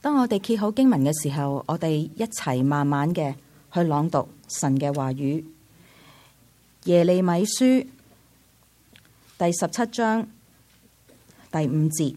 當我哋揭好經文嘅時候，我哋一齊慢慢嘅去朗讀神嘅話語。耶利米書第17章第5節，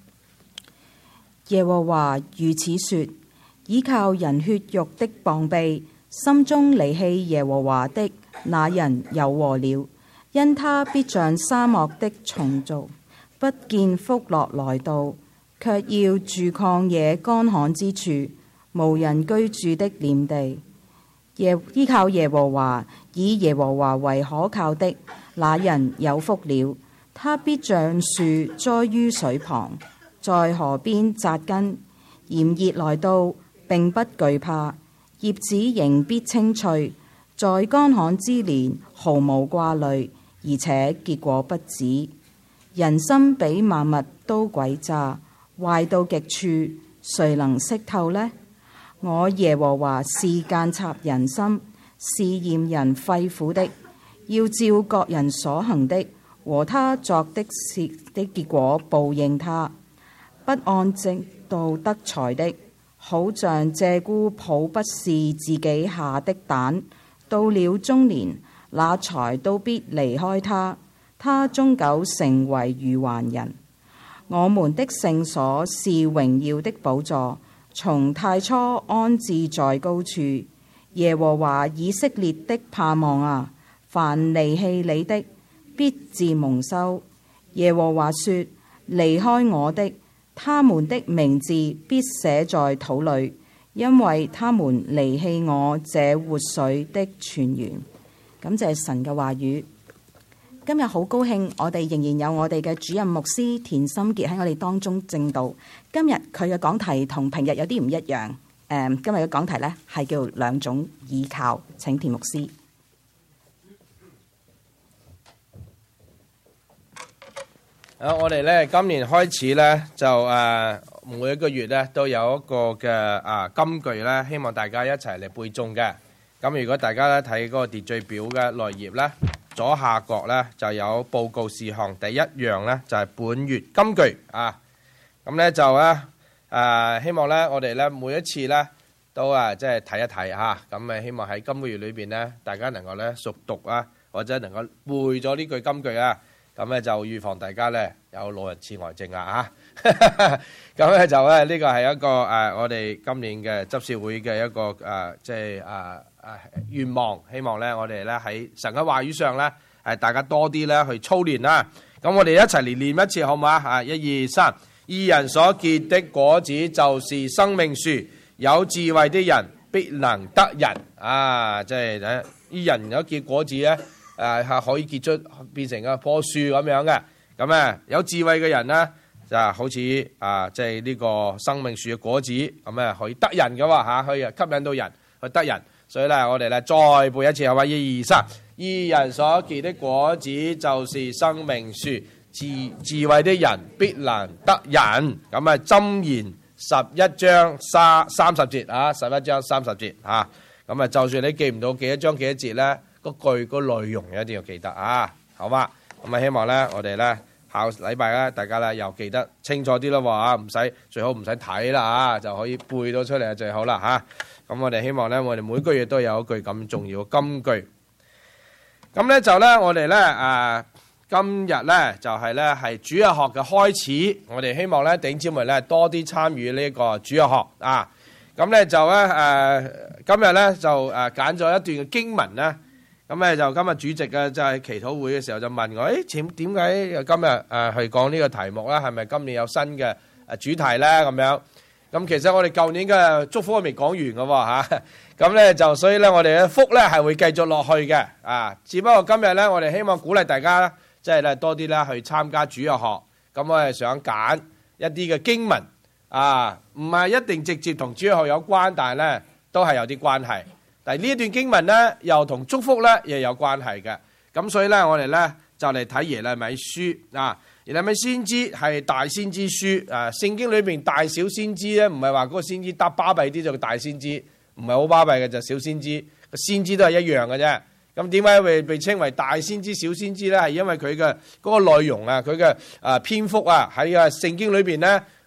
耶和華如此說：倚靠人血肉的膀臂，心中離棄耶和華的那人有禍了，因他必像沙漠的蟲族，不見福樂來到，卻要住曠野乾旱之處，無人居住的臉地。依靠耶和華，以耶和華為可靠的那人有福了，他必像樹栽於水旁，在河邊扎根，炎熱來到並不懼怕，葉子仍必青翠，在乾旱之年毫無掛慮，而且結果不止。人心比萬物都詭詐，壞到極處，誰能識透呢？我耶和華是監察人心、試驗人肺腑的，要照各人所行的和他作的事的結果報應他。不按正道得財的，好像鷓鴣抱不是自己下的蛋，到了中年，那財都必離開他，他終久成為愚頑人。我們的聖所是榮耀的寶座，從太初安置在高處。耶和華以色列的盼望啊，凡離棄你的，必致蒙羞。耶和華說：離開我的，他們的名字必寫在土裏，因為他們離棄我這活水的泉源。感謝神嘅話語。今日好高興，我哋仍然有我哋嘅主任牧師田心傑喺我哋當中證道。今日佢嘅講題同平日有啲唔一樣。今日嘅講題呢係叫兩種倚靠。請田牧師。 我哋呢今年開始呢，就每一個月呢都有一個嘅金句呢，希望大家一齊嚟背誦嘅。咁如果大家咧睇嗰個秩序表嘅內頁呢，左下角呢就有報告事項，第一樣呢就係本月金句啊。咁呢就希望呢我哋呢每一次呢都即係睇一睇嚇。咁希望喺今個月裏邊呢，大家能夠呢熟讀啊，或者能夠背咗呢句金句啊。咁呢就預防大家呢有老人痴呆症啊嚇。咁呢就呢個係一個我哋今年嘅執事會嘅一個即係願望，希望咧我哋咧喺神嘅話語上咧大家多啲咧去操練啦。咁我哋一齊嚟念一次好唔好啊？1、2、3，義人所結的果子就是生命樹，有智慧的人必能得人啊！即係義人有結果子咧可以結出變成一棵樹咁樣嘅。咁有智慧嘅人咧就好似即係呢個生命樹嘅果子咁可以得人嘅喎嚇，可以吸引到人去得人。所以咧，我哋咧再背一次，係嘛？1、2、3，義人所結的果子就是生命樹，智慧的人必能得人。咁箴言11章30節啊，11章30節啊。咁就算你記唔到幾多章幾多節咧，個句個內容一定要記得啊，好嘛？咁希望咧，我哋咧下禮拜咧，大家咧又記得清楚啲咯喎，唔使最好唔使睇啦啊，就可以背到出嚟就最好啦嚇。咁我哋希望咧，我哋每個月都有一句咁重要嘅金句。咁咧就咧，我哋咧今日咧就係咧係主日學嘅開始。我哋希望咧弟兄姊妹咧多啲參與呢個主日學啊。咁咧就咧今日咧就揀咗一段嘅經文咧。咁咧就今日主席嘅就係祈禱會嘅時候就問我：點解今日去講呢個題目咧？係咪今年有新嘅主題咧？咁樣。咁其實我哋舊年嘅祝福都未講完嘅喎嚇，咁咧就所以咧我哋嘅福咧係會繼續落去嘅啊。只不過今日咧我哋希望鼓勵大家即係咧多啲咧去參加主日學。咁我哋想揀一啲嘅經文啊，唔係一定直接同主日學有關，但係咧都係有啲關係。但係呢一段經文咧又同祝福咧又有關係嘅。咁所以咧我哋咧就嚟睇耶利米書啊。耶利米先知係大先知書聖經裏邊大小先知咧，唔係話嗰個先知得巴閉啲就大先知，唔係好巴閉嘅就小先知，先知都係一樣嘅啫。咁點解會被稱為大先知、小先知咧？係因為佢嘅嗰個內容佢嘅篇幅喺聖經裏邊咧，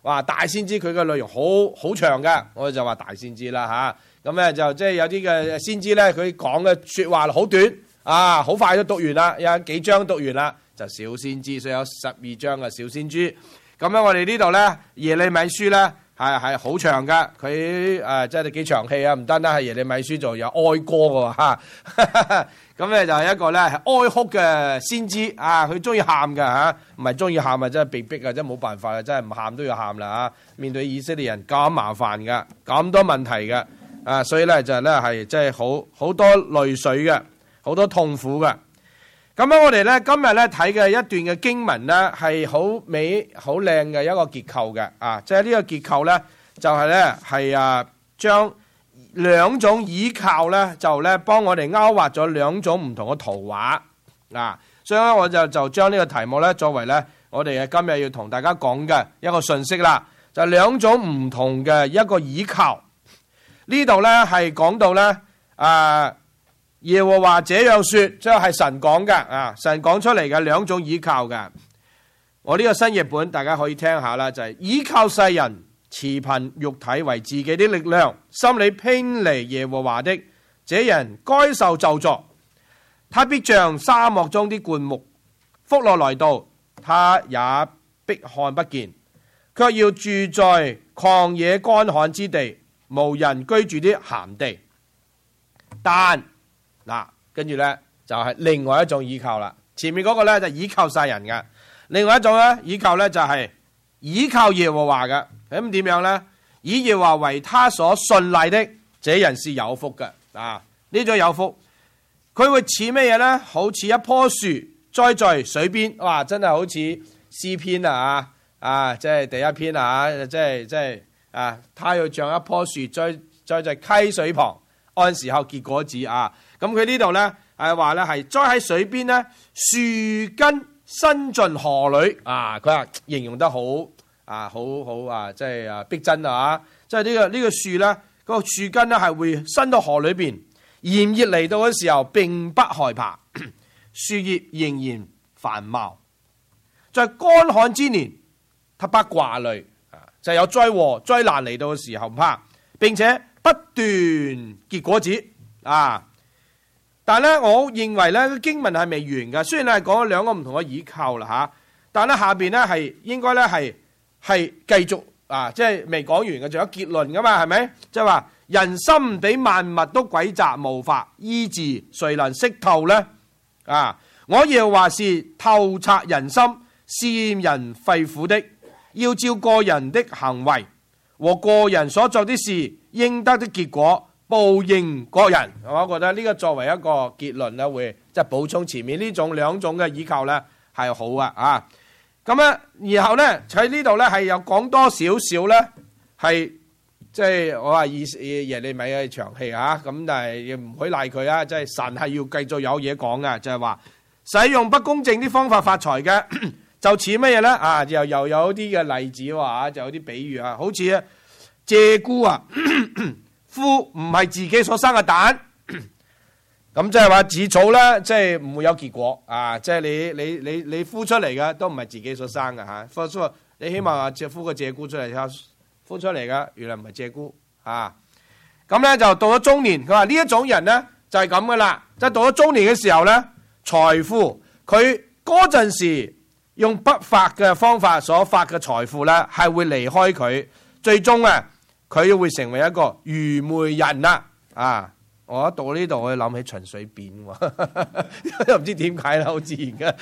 哇！大先知佢嘅內容好長㗎，我哋就話大先知啦嚇。咁咧就即係有啲嘅先知咧，佢講嘅説話好短啊，好快都讀完啦，有幾章讀完啦，就小先知，所以有12章嘅小先知。咁樣我哋呢度咧耶利米書咧係好長㗎，佢即係幾長氣啊！唔單單係耶利米書仲有哀歌㗎嚇。咁咧就係一個咧係哀哭嘅先知啊！佢中意喊㗎嚇，唔係中意喊啊，真係被逼啊，真係冇辦法啊，真係唔喊都要喊啦嚇！面對以色列人咁麻煩㗎，咁多問題㗎啊，所以咧就咧係即係好多淚水嘅，好多痛苦嘅。咁樣我哋咧今日咧睇嘅一段嘅經文咧係好美好靚嘅一個結構嘅啊！即係呢個結構咧就係咧係將兩種倚靠咧，就咧幫我哋勾畫咗兩種唔同嘅圖畫啊！所以咧我就將呢個題目咧作為咧我哋今日要同大家講嘅一個信息啦，就係兩種唔同嘅一個倚靠。呢度咧係講到咧耶和華這樣說，即係神講嘅啊，神講出嚟嘅兩種倚靠嘅。我呢個新譯本大家可以聽下啦，就係倚靠世人，持憑肉體為自己的力量，心里偏離耶和華的，這人該受咒詛。他必像沙漠中的灌木，福樂來到，他也必看不見，卻要住在曠野乾旱之地，無人居住的鹹地。但跟住呢，就係另外一種倚靠啦。前面嗰個呢，就倚靠世人嘅，另外一種呢，倚靠呢，就係倚靠耶和華嘅。咁點樣呢？以耶和華為他所信賴的，這人是有福嘅。呢種有福，佢會似咩嘢呢？好似一棵樹栽在水邊，哇！真係好似詩篇即係第一篇即係他要像一棵樹栽在溪水旁，按時候結果子啊！咁佢呢度咧係話咧係栽喺水邊咧，樹根伸進河裏啊！佢話形容得好即係逼真啊！即係呢個樹咧，個樹根咧係會伸到河裏邊，炎熱嚟到嘅時候並不害怕，樹葉仍然繁茂，在乾旱之年，他不掛慮就有災禍災難嚟到嘅時候唔怕，並且不斷結果子啊！但係咧，我認為咧經文係未完嘅，雖然係講咗兩個唔同嘅倚靠啦但係咧下邊咧係應該咧係繼續即係未講完嘅，仲有結論噶嘛，係咪？即係話人心比萬物都詭詐，無法醫治，誰能識透咧？我耶和華是透察人心、試驗人肺腑的，要照個人的行為和個人所做的事應得的結果報應各人。我覺得呢個作為一個結論咧，會即係補充前面呢種兩種嘅倚靠咧係好啊！咁咧，然後咧喺呢度咧係有講多少少咧係即係我話耶利米嘅長氣咁，但係亦唔可以賴佢即係神係要繼續有嘢講嘅，就係話使用不公正啲方法發財嘅，就似乜嘢咧？又有啲嘅例子喎就有啲比喻好似鷓鴣孵唔係自己所生嘅蛋，咁即係話自草咧，即係唔會有結果即係你孵出嚟嘅都唔係自己所生嘅孵出你希望孵個鷓鴣出嚟，孵出嚟嘅原來唔係鷓鴣咁咧就到咗中年，佢話呢一種人咧就係咁噶啦，即係到咗中年嘅時候咧，財富佢嗰陣時用不法嘅方法所發嘅財富咧係會離開佢，最終佢會成為一個愚昧人啦我一到呢度我諗起秦水扁都唔知點解啦，好自然嘅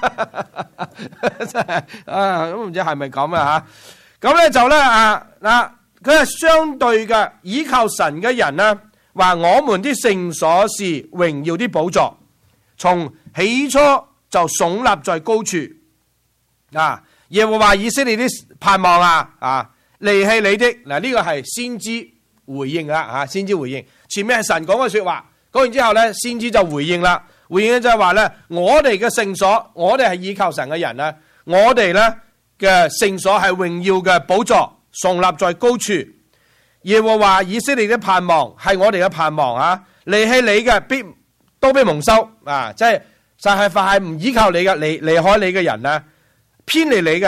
真係都唔知係咪咁咁咧就咧佢係相對嘅倚靠神嘅人呢，話我們啲聖所是榮耀啲寶座，從起初就聳立在高處耶和華以色列啲盼望離棄你的呢個係先知回應啦先知回應前面係神講嘅說話，講完之後咧先知就回應啦，回應就係話咧我哋嘅聖所，我哋係倚靠神嘅人咧，我哋咧嘅聖所係榮耀嘅寶座，聳立在高處。耶和華以色列嘅盼望係我哋嘅盼望離棄你嘅都必蒙羞即係就係凡係唔依靠你嘅離開你嘅人咧，偏離你嘅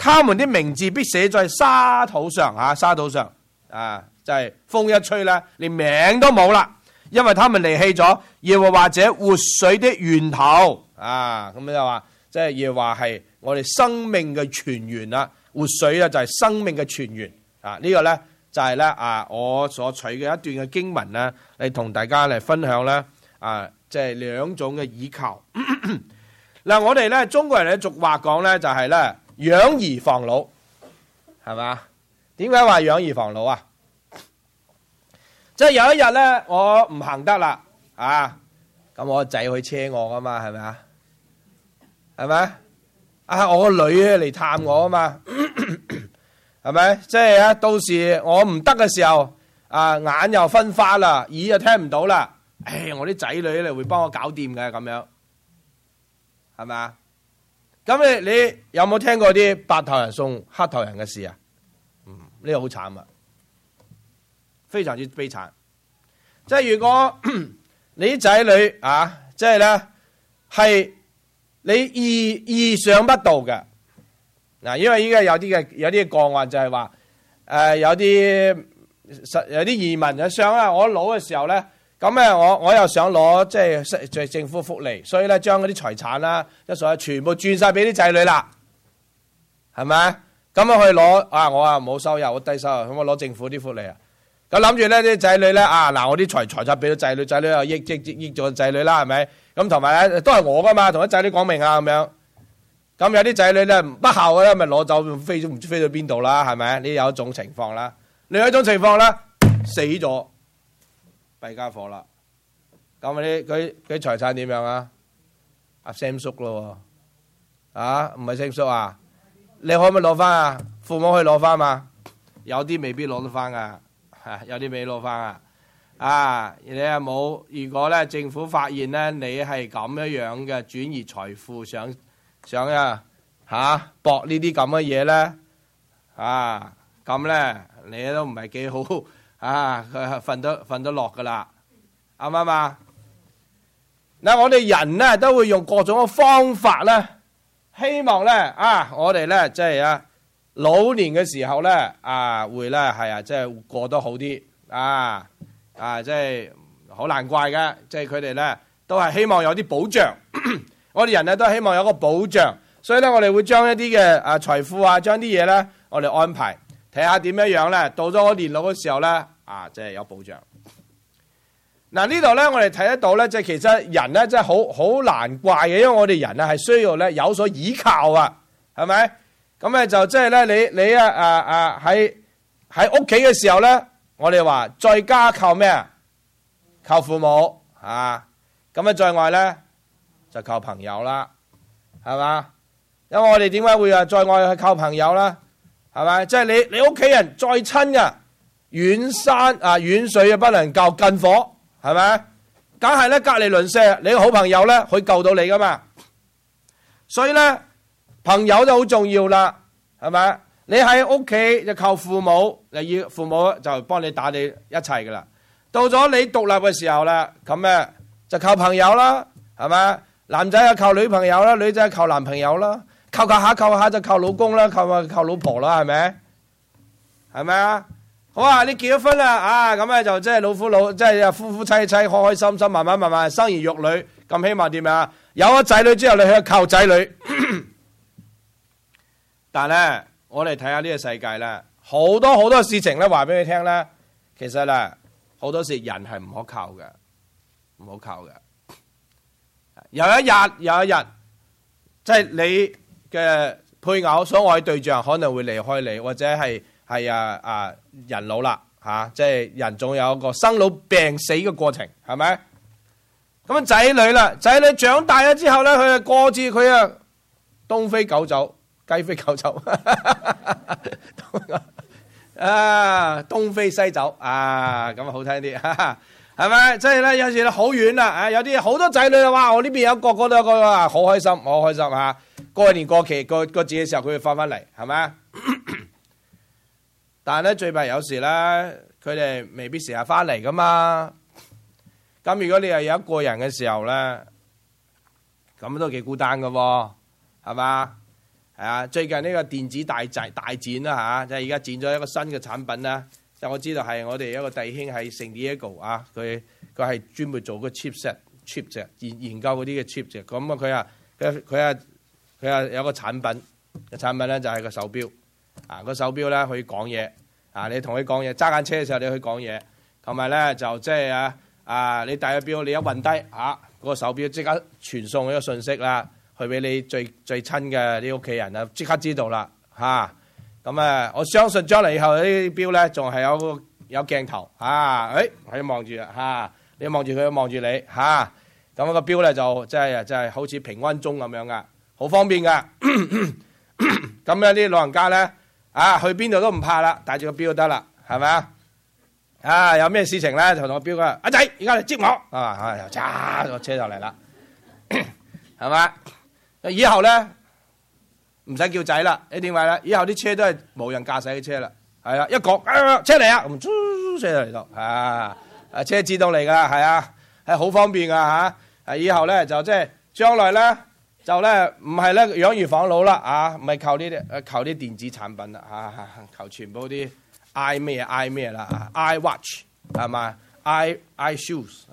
他們的名字必寫在沙土上沙土上就係風一吹咧，連名都冇啦，因為他們離棄咗耶和華這活水的源頭咁就話即係耶和華係我哋生命嘅泉源啦，活水就係生命嘅泉源呢個咧就係咧我所取嘅一段嘅經文咧，嚟同大家嚟分享咧即係兩種嘅倚靠。嗱，我哋咧中國人嘅俗話講咧就係咧養兒防老，係嘛？點解話養兒防老啊？即係有一日咧，我唔行得啦，咁我個仔去車我噶嘛，係咪啊？係咪？我個女嚟探我啊嘛，係咪？即係到時我唔得嘅時候，眼又分花啦，耳又聽唔到啦，我啲仔女咧會幫我搞掂嘅，咁樣係咪啊？咁你有冇聽過啲白頭人送黑頭人嘅事啊？呢個好慘啊！非常之悲慘，即係如果你啲仔女即係咧係你意想不到嘅因為依家有啲個案就係話有啲移民就想我老嘅時候咧，咁咧我又想攞即係政府福利，所以咧將嗰啲財產啦一所全部轉晒俾啲仔女啦，係咪？咁我去攞我冇收入，我低收入，咁我攞政府啲福利咁諗住咧啲仔女咧我啲財產俾咗仔女，仔女又益咗仔女啦，係咪？咁同埋咧都係我噶嘛，同啲仔女講明咁樣。咁有啲仔女咧不孝嘅咧，咪攞走飛唔知飛到邊度啦，係咪？呢有一種情況啦，另外一種情況咧死咗，弊家伙啦。咁佢財產點樣啊？Sam 叔咯，唔係 Sam 叔啊？你可唔可以攞翻父母可以攞翻嘛？有啲未必攞得翻噶，有啲未攞翻你又冇。如果咧政府發現咧你係咁樣嘅轉移財富，想博呢啲咁嘅嘢咧，咁咧你都唔係幾好佢瞓得落噶啦，啱唔啱啊？嗱，我哋人咧都會用各種嘅方法咧。希望咧我哋咧即係老年嘅時候咧會咧即係過得好啲即係好難怪嘅，即係佢哋咧都係希望有啲保障。我哋人咧都係希望有個保障，所以咧我哋會將一啲嘅財富將啲嘢咧我哋安排，睇下點樣咧，到咗我年老嘅時候咧即係有保障。嗱，呢度咧，我哋睇得到咧，即係其實人咧，真係好難怪嘅，因為我哋人係需要咧有所依靠係咪？咁咧就即係咧，你喺屋企嘅時候咧，我哋話在家靠咩啊？靠父母咁啊，在外咧就靠朋友啦，係嘛？因為我哋點解會在外去靠朋友啦？係咪？即係你屋企人再親嘅，遠山遠水不能救近火。係咪？梗係咧，隔籬鄰舍，你個好朋友咧，可以救到你噶嘛？所以咧，朋友就好重要啦，係咪？你喺屋企就靠父母，父母就幫你打理一切噶啦。到咗你獨立嘅時候啦，咁咧就靠朋友啦，係咪？男仔就靠女朋友啦，女仔靠男朋友啦，靠下就靠老公啦，靠老婆啦，係咪？係咪啊？好你結咗婚啦，咁咧就即係即係夫妻開開心心，慢慢生兒育女，咁希望點啊？有咗仔女之後，你去靠仔女。但係咧，我哋睇下呢個世界咧，好多事情咧，話俾你聽咧，其實咧好多時人係唔可靠嘅，唔好靠嘅。有一日，即係你嘅配偶所愛對象可能會離開你，或者係人老啦即係人總有一個生老病死嘅過程，係咪？咁仔女啦，仔女長大咗之後咧，佢過住佢東飛狗走，雞飛狗走，東飛西走咁好聽啲，係咪？即係咧有時好遠啦，有啲好多仔女哇！我呢邊有個都有個好開心，好開心過年過期過節嘅時候，佢會翻嚟，係咪？但係咧，最弊有時咧，佢哋未必成日翻嚟噶嘛。咁如果你係有一個人嘅時候咧，咁都幾孤單噶喎，係嘛？ 係啊，最近呢個電子大展啦嚇，即係而家展咗一個新嘅產品啦。就我知道係我哋一個弟兄喺聖地亞哥啊，佢係專門做個 chip 啫，研究嗰啲嘅 chip 啫。咁啊佢有個產品咧就係個手錶啊，個手錶咧可以講嘢啊，你同佢講嘢，揸緊車嘅時候你可以講嘢，同埋咧就即係你戴個錶，你一暈低個手錶即刻傳送一個信息啦，去俾你最親嘅啲屋企人啊，即刻知道啦嚇。咁我相信將來以後呢啲錶咧，仲係有鏡頭喺望住你望住佢，望住你嚇。咁個錶咧就真係好似平安鐘咁樣噶，好方便噶。咁咧啲老人家咧去邊度都唔怕啦，帶住個錶就得啦，係咪啊？有咩事情咧就同個錶講，阿仔而家嚟接我又揸個車就嚟啦，係嘛？以後咧唔使叫仔啦，你點解咧？以後啲車都係無人駕駛嘅車啦，係啦，一講車嚟啊，咁車就嚟到車自動嚟噶，係啊，係好方便噶嚇。以後咧就即係將來咧就咧唔係咧養兒防老啦唔係靠啲電子產品啦靠全部啲 i 咩啦，i watch 係嘛，i shoes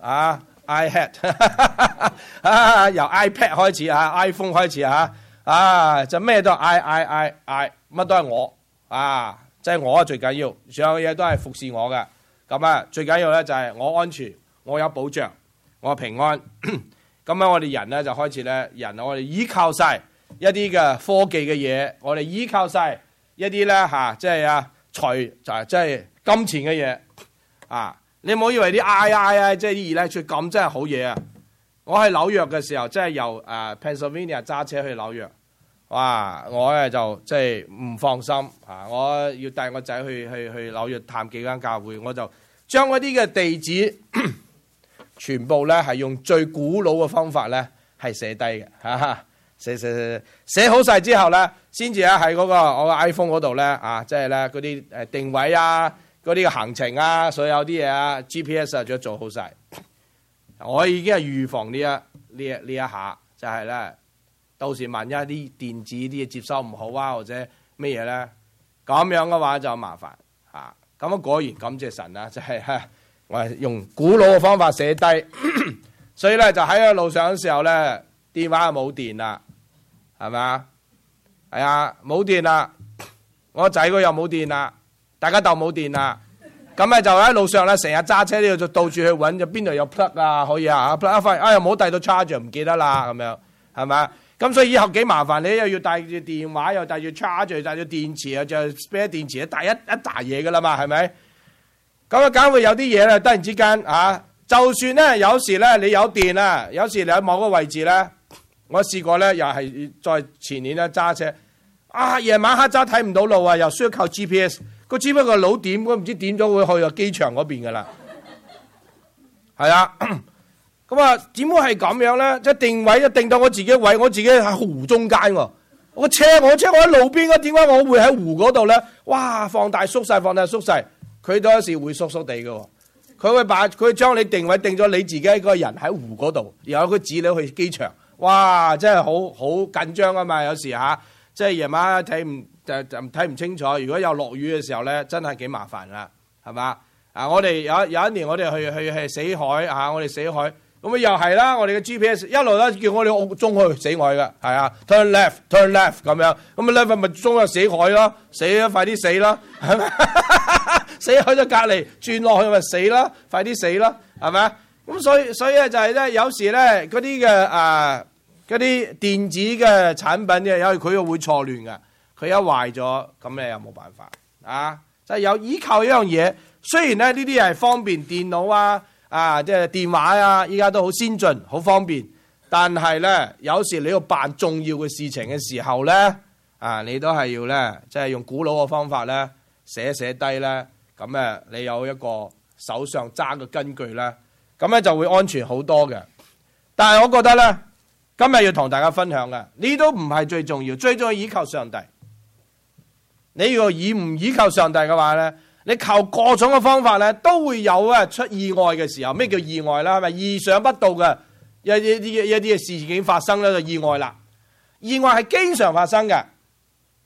i hat 由 iPad 開始iPhone 開始就咩都 I 乜都係我即係我最緊要，所有嘢都係服侍我嘅。咁最緊要咧就係我安全，我有保障，我平安。咁我哋人咧就開始咧，我哋依靠晒一啲嘅科技嘅嘢，我哋依靠晒一啲咧即係財就即係金錢嘅嘢你唔好以為啲 I 即係啲electric咁真係好嘢啊！我喺紐約嘅時候，即係由Pennsylvania 揸車去紐約，哇！我咧就即係唔放心我要帶我仔去紐約探幾間教會，我就將嗰啲嘅地址全部咧係用最古老嘅方法咧係寫低嘅寫好晒之後咧，先至喺嗰個我嘅 iPhone 嗰度咧即係咧嗰啲定位嗰啲嘅行程所有啲嘢GPS 就做好晒。我已經係預防呢一下，就係咧到時萬一啲電子啲嘢接收唔好或者咩嘢咧，咁樣嘅話就麻煩咁果然感謝神啦，就係我係用古老嘅方法寫低，所以咧就喺個路上嘅時候咧，電話冇電啦，係咪啊？係啊，冇電啦，我仔佢又冇電啦，大家都冇電啦。咁咧就喺路上咧，成日揸車呢度就到處去揾，就邊度有 plug 可以plug 一塊，又冇帶到 charger 唔記得啦，咁樣係咪？咁所以以後幾麻煩，你又要帶住電話，又帶住 charger， 帶住電池，又就 spare 電池，帶一大嘢噶啦嘛，係咪？咁梗會有啲嘢咧，突然之間就算咧有時咧你有電啦，有時你喺某個位置咧，我試過咧又係在前年咧揸車，夜晚黑揸睇唔到路又需要靠 GPS。個 GPS 個腦點，我唔知點咗會去機場嗰邊噶啦，係咁點會係咁樣咧？即係定位一定到我自己位，我自己喺湖中間喎。我喺路邊，點解我會喺湖嗰度咧？哇！放大縮細，佢都有時會縮地嘅。佢將你定位定咗你自己一個人喺湖嗰度，然後佢指你去機場。哇！真係好緊張啊嘛！有時即係夜晚睇唔清楚，如果有落雨嘅時候咧，真係幾麻煩啦，係嘛？我哋有一年我哋去死海我哋死海，咁又係啦，我哋嘅 GPS 一路咧叫我哋中去死海嘅，係turn left 咁樣，咁 left 咪中去死海咯，死啦，快啲死啦，係咪？死喺咗隔離，轉落去咪死啦，快啲死啦，係咪？咁所以咧就係咧，有時咧嗰啲嘅嗰啲電子嘅產品嘅，有時佢又會錯亂嘅。佢一壞咗，咁你又冇辦法就係有依靠一樣嘢。雖然咧呢啲係方便電腦即係電話依家都好先進，好方便。但係咧，有時你要辦重要嘅事情嘅時候咧，你都係要咧，即係用古老嘅方法咧，寫低咧，咁你有一個手上揸嘅根據咧，咁咧就會安全好多嘅。但係我覺得咧，今日要同大家分享嘅，呢都唔係最重要，最重要依靠上帝。你如果唔依靠上帝嘅話咧，你靠各種嘅方法咧，都會有出意外嘅時候。咩叫意外啦？係咪意想不到嘅一啲嘅事件發生咧，就意外啦。意外係經常發生嘅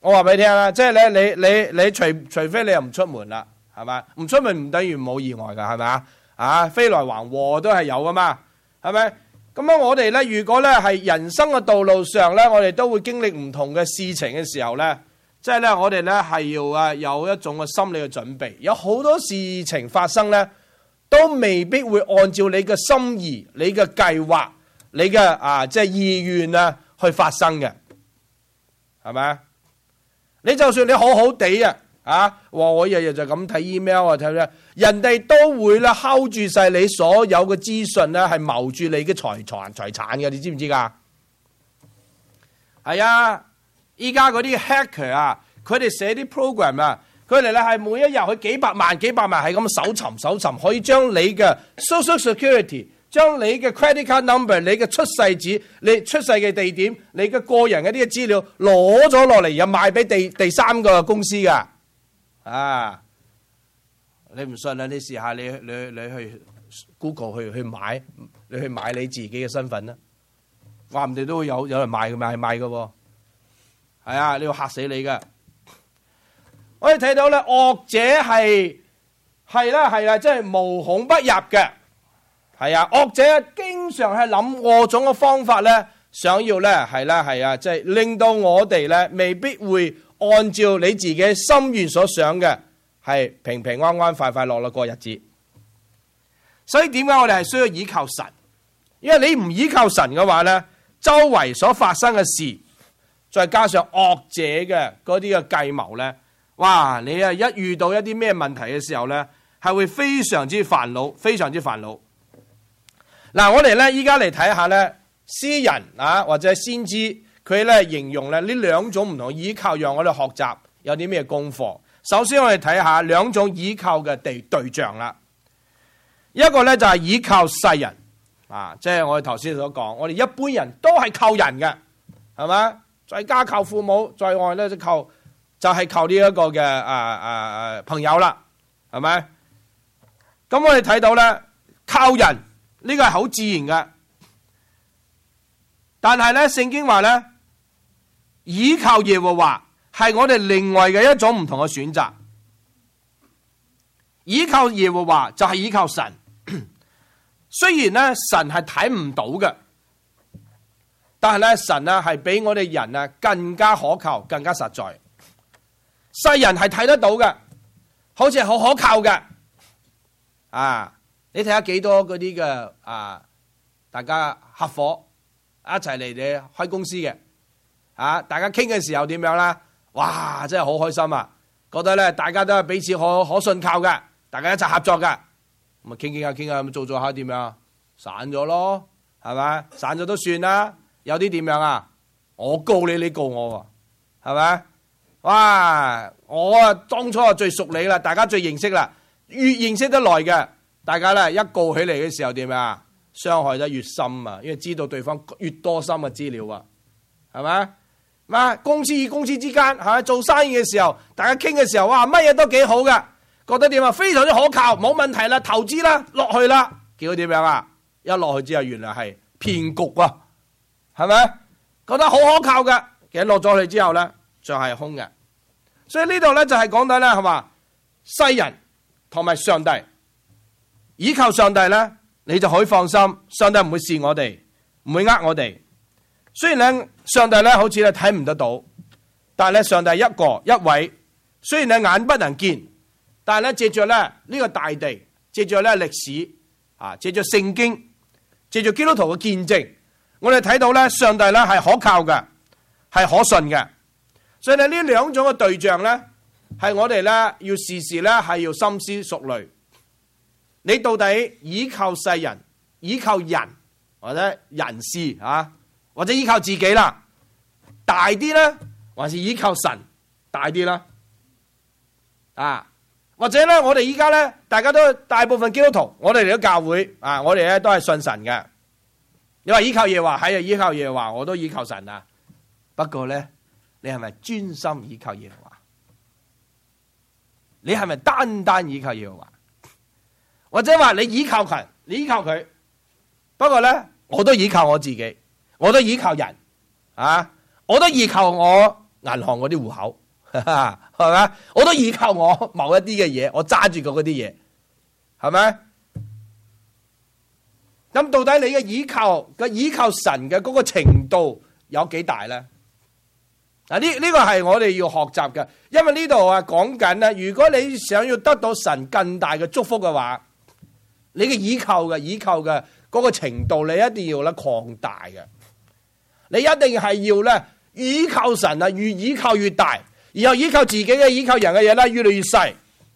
我話俾你聽啦，即係咧，你除非你又唔出門啦，係咪？唔出門唔等於冇意外噶，係咪啊？啊，飛來橫禍都係有噶嘛，係咪？咁樣我哋咧，如果咧係人生嘅道路上咧，我哋都會經歷唔同嘅事情嘅時候咧，即係咧我哋咧係要有一種嘅心理嘅準備。有好多事情發生咧，都未必會按照你嘅心意、你嘅計劃、你嘅即係意願去發生嘅，係咪啊？你就算你好好地我日日就咁睇 email 睇咧，人哋都會咧睺住晒你所有嘅資訊咧，係謀住你嘅財產嘅，你知唔知噶？係啊，依家嗰啲 hacker 佢哋寫啲 program 佢哋咧係每一日佢幾百萬係咁搜尋，可以將你嘅 social security、將你嘅 credit card number、你嘅出世紙、你出世嘅地點、你嘅個人嘅啲資料攞咗落嚟，又賣俾第三個公司噶。你唔信啦？你試下你去 Google 去買，你去買你自己嘅身份啦，話唔定都會有人賣嘅喎。係啊，你要嚇死你噶！我哋睇到咧，惡者係啦，即係無孔不入嘅。係啊，惡者經常係諗各種嘅方法咧，想要咧即係令到我哋咧未必會按照你自己心願所想嘅，係平平安安、快快樂樂過日子。所以點解我哋係需要依靠神？因為你唔依靠神嘅話咧，周圍所發生嘅事，再加上惡者嘅嗰啲嘅計謀咧，哇！你一遇到一啲咩問題嘅時候咧，係會非常之煩惱，非常之煩惱。嗱，我哋咧依家嚟睇下咧，詩人或者先知，佢咧形容咧呢兩種唔同依靠，讓我哋學習有啲咩功課。首先我哋睇下兩種依靠嘅對象啦。一個咧就係依靠世人，即係我哋頭先所講，我哋一般人都係靠人嘅，係咪？在家靠父母，在外咧就係靠呢一個嘅朋友啦，係咪？咁我哋睇到咧，靠人呢個係好自然嘅，但係咧聖經話咧，倚靠耶和華係我哋另外嘅一種唔同嘅選擇。倚靠耶和華就係倚靠神，雖然咧神係睇唔到嘅，但係咧神係比我哋人更加可靠、更加實在。世人係睇得到嘅，好似係好可靠嘅。你睇下幾多嗰啲嘅大家合夥一齊嚟你開公司嘅，大家傾嘅時候點樣啦？哇，真係好開心啊！覺得咧大家都係彼此可信靠嘅，大家一齊合作嘅，咁啊傾下，咁做下點樣？散咗咯，係咪？散咗都算啦。有啲點樣我告你，你告我，係咪？哇！我當初最熟你啦，大家最認識啦，越認識得耐嘅，大家咧一告起嚟嘅時候點樣？傷害得越深因為知道對方越多深嘅資料係咪？公司與公司之間做生意嘅時候，大家傾嘅時候，哇，乜嘢都幾好㗎，覺得點非常之可靠，冇問題啦，投資啦，落去啦，結果點樣一落去之後，原來係騙局係咪？覺得好可靠嘅，其實落咗去之後咧，就係空嘅。所以呢度咧就係講到咧，係嘛，世人同埋上帝，依靠上帝咧，你就可以放心，上帝唔會試我哋，唔會呃我哋。雖然咧上帝咧好似咧睇唔得到，但係咧上帝一位，雖然你眼不能見，但係咧借着咧呢個大地，借着咧歷史借着聖經，借着基督徒嘅見證，我哋睇到咧上帝咧係可靠嘅，係可信嘅。所以呢兩種嘅對象咧，係我哋咧要時時咧係要深思熟慮。你到底依靠世人、依靠人或者人事或者依靠自己啦，大啲咧，還是依靠神大啲啦？或者咧，我哋依家咧，大部分基督徒，我哋嚟咗教會我哋咧都係信神嘅。你話依靠耶和華，係依靠耶和華，我都依靠神啊。不過咧，你係咪專心依靠耶和華？你係咪單依靠耶和華？或者話你依靠佢，你依靠佢，不過咧，我都依靠我自己，我都依靠人我都依靠我銀行嗰啲戶口，係咪？我都依靠我某一啲嘅嘢，我揸住嗰啲嘢，係咪？咁到底你嘅依靠神嘅嗰個程度有幾大咧？嗱，呢個係我哋要學習嘅，因為呢度講緊咧，如果你想要得到神更大嘅祝福嘅話，你嘅依靠嘅嗰個程度，你一定要咧擴大嘅。你一定係要咧依靠神啊，越依靠越大，然後依靠自己嘅、依靠人嘅嘢咧越嚟越細，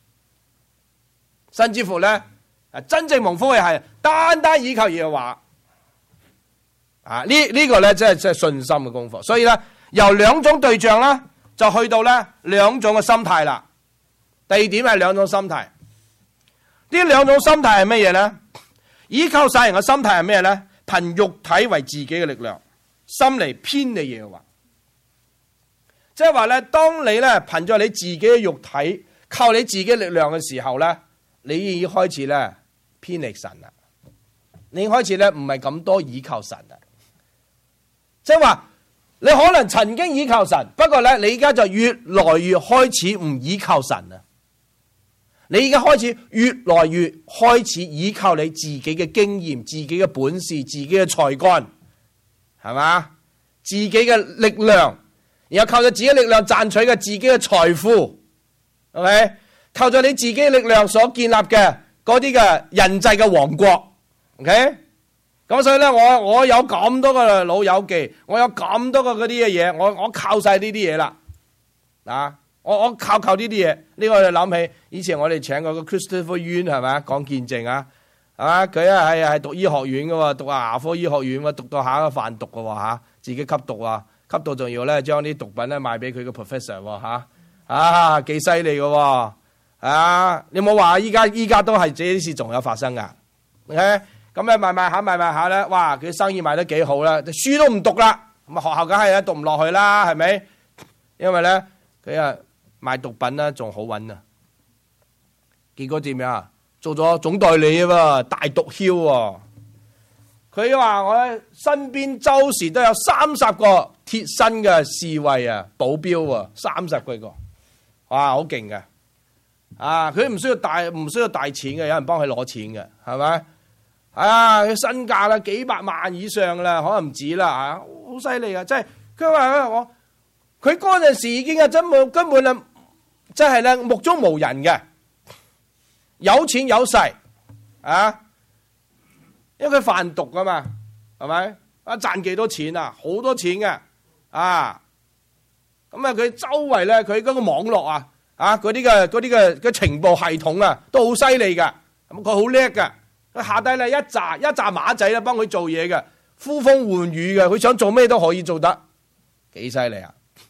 甚至乎咧真正蒙福嘅係單單依靠耶和華啊！呢個咧即係信心嘅功課。所以咧由兩種對象啦，就去到咧兩種嘅心態啦。第二點係兩種心態，呢兩種心態係乜嘢咧？依靠世人嘅心態係咩咧？憑肉體為自己嘅力量，心嚟偏離耶和華。即係話咧，當你咧憑住你自己嘅肉體，靠你自己力量嘅時候咧，你已經開始咧偏離神啦。你已經開始咧唔係咁多依靠神啦。即係話你可能曾經依靠神，不過咧你而家就越來越開始唔依靠神啦。你而家開始越來越開始依靠你自己嘅經驗、自己嘅本事、自己嘅才幹，係嘛？自己嘅力量，然後靠住自己力量賺取嘅自己嘅財富，係咪？靠住你自己力量所建立嘅嗰啲嘅人際嘅王國 ，OK？ 咁所以咧，我有咁多個老友記，我有咁多個嗰啲嘅嘢，我靠晒呢啲嘢啦，啊！我靠呢啲嘢，呢個我就諗起以前我哋請過個 Christopher Yuen 係咪講見證啊，係嘛？佢係讀醫學院嘅喎，讀牙科醫學院喎，讀到下一個販毒嘅喎嚇，自己吸毒啊，吸到仲要咧將啲毒品咧賣俾佢個 professor 喎嚇，幾犀利嘅喎啊！你冇話依家都係這啲事仲有發生㗎，OK？ 咁咧賣下咧，哇！佢生意賣得幾好啦，書都唔讀啦，咁學校梗係讀唔落去啦，係咪？因為咧佢賣毒品啦，仲好揾啊！結果點樣啊？做咗總代理啊嘛，大毒梟喎！佢話我身邊周時都有30個貼身嘅侍衛啊、保鏢喎，30個，哇，好勁嘅！啊，佢唔需要大錢嘅，有人幫佢攞錢嘅，係咪？啊，佢身價啦幾百萬以上啦，可能唔止啦，好犀利啊！即係佢話佢嗰陣時已經根本啦，即係咧目中無人嘅，有錢有勢啊！因為佢販毒噶嘛，係咪？賺幾多錢啊？好多錢嘅啊！咁佢周圍咧，佢嗰個網絡嗰啲嘅情報系統啊，都好犀利噶。咁佢好叻㗎，佢下低咧一紮馬仔咧幫佢做嘢嘅，呼風喚雨嘅，佢想做咩都可以做得，幾犀利啊！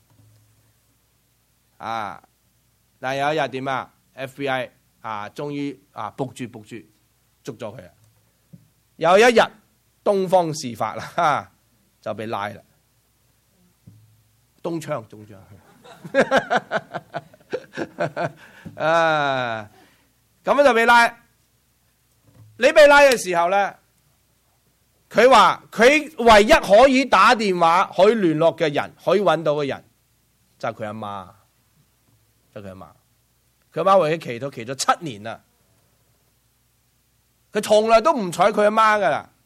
啊！但係有一日點啊 ？FBI 終於卜住捉咗佢啦。有一日東方事發啦，就被拉啦。中槍咁就被拉。你被拉嘅時候咧，佢話佢唯一可以打電話可以聯絡嘅人，可以揾到嘅人就係佢阿媽。佢阿媽為佢祈禱咗7年啦，佢從來都唔睬佢阿媽噶啦，